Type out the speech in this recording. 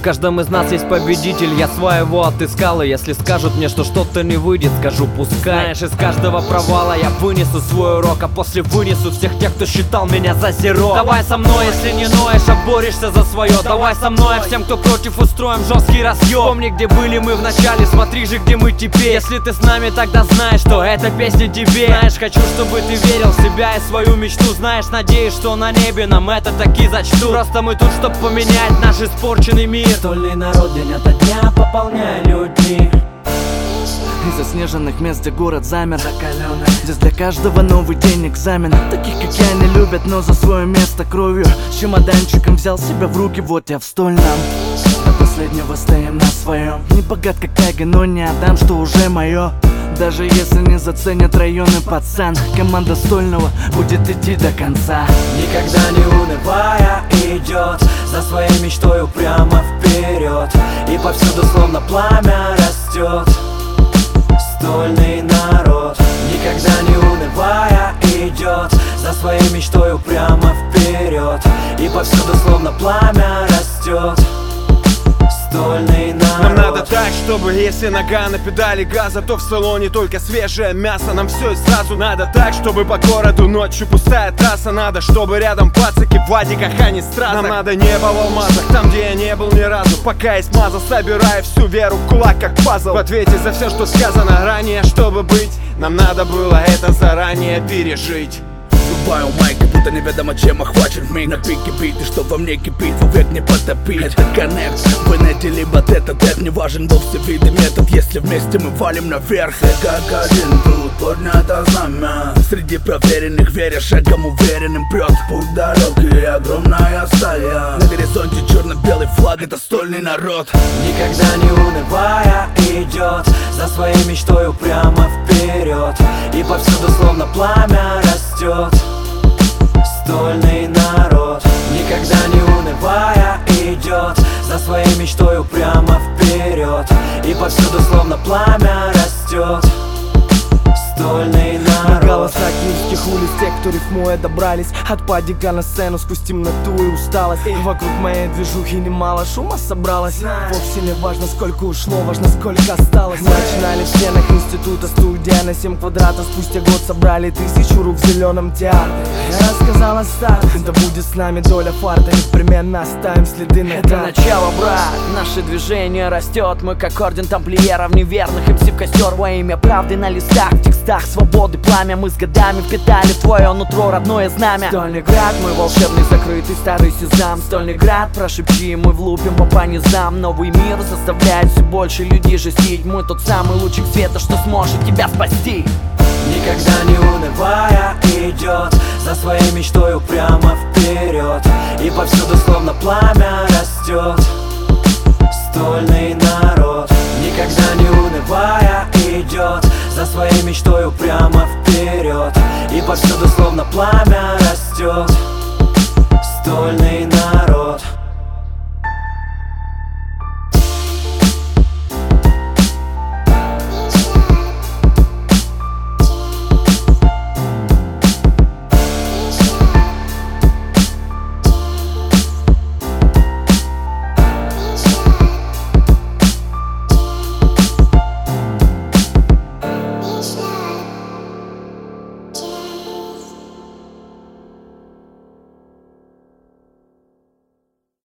каждом из нас есть победитель. Я своего отыскал, и если скажут мне, что что-то не выйдет, скажу пускай. Знаешь, из каждого провала я вынесу свой урок, а после вынесу всех тех, кто считал меня за зеро. Давай со мной, если не ноешь, а борешься за свое. Давай со мной, а всем, кто против, устроим жесткий разъем. Помни, где были мы в начале, смотри же, где мы теперь. Если ты с нами, тогда знаешь, что эта песня тебе. Знаешь, хочу, чтобы ты верил в себя и свою мечту. Знаешь, надеюсь, что на небе нам это таки зачтут. Просто мы тут, чтоб поменять наш испорченный мир. Стольный народ день ото дня пополняя людьми. Из заснеженных мест, где город замер, Закаленный. здесь для каждого новый день экзамен. Таких, как я, не любят, но за свое место кровью. С чемоданчиком взял себя в руки, вот я в стольном. До последнего стоим на своем. Не богат как Айга, но не отдам, что уже мое. Даже если не заценят районный пацан, команда Стольного будет идти до конца. Никогда не унывая идет за своей мечтой упрямо вперед. И повсюду словно пламя растет стольный народ. Никогда не унывая идет за своей мечтой упрямо вперед. И повсюду словно пламя растет стольный народ. Нам надо так, чтобы если нога на педали газа, то в салоне только свежее мясо. Нам все и сразу надо так, чтобы по городу ночью пустая трасса. Надо, чтобы рядом пацаки в вадиках, а не стразах. Нам надо небо в алмазах, там, где я не был ни разу. Пока есть маза, собирая всю веру в кулак, как пазл. В ответе за все, что сказано ранее, чтобы быть, нам надо было это заранее пережить. Врубаю майк, как будто неведомо чем охвачен миг. На пике биты, что во мне кипит, вовек не потопить. Это коннект, в инете либо тет-а-тет. Не важен вовсе виды метод, если вместе мы валим наверх. Все как один, тут поднято знамя. Среди проверенных веря, шагом уверенным прет. Путь далекий, огромная стая. На горизонте черно-белый флаг, это стольный народ. Никогда не унывая идет за своей мечтой упрямо вперед. И повсюду словно пламя растет стольный народ. Никогда не унывая идет за своей мечтой упрямо вперед. И повсюду словно пламя растет стольный народ. На голоса киевских улиц, тех, кто рифмуя добрались. От падика на сцену спустим на ту и усталость. Вокруг моей движухи немало шума собралось. Вовсе не важно, сколько ушло, важно, сколько осталось. Мы начинали в стенах института, студия на 7 квадратов. Спустя год собрали 1000 рук в зеленом театре. Я рассказал о старте, да будет с нами доля фарта. Непременно оставим следы на Это начало, брат, наше движение растет. Мы как орден тамплиеров неверных, МС в костер во имя правды на листах, в текстах свободы пламя. Мы с годами впитали в твое нутро родное знамя. Стольный град, мой волшебный закрытый старый сезам. Стольный град, прошепчи, мы влупим по низам. Новый мир заставляет все больше людей жестить. Мы тот самый лучик света, что сможет тебя спасти. Никогда не унывая идет за своей мечтой упрямо вперед. И повсюду словно пламя растет стольный народ. Никогда не унывая идет за своей мечтой упрямо вперед. И повсюду словно пламя растет стольный народ.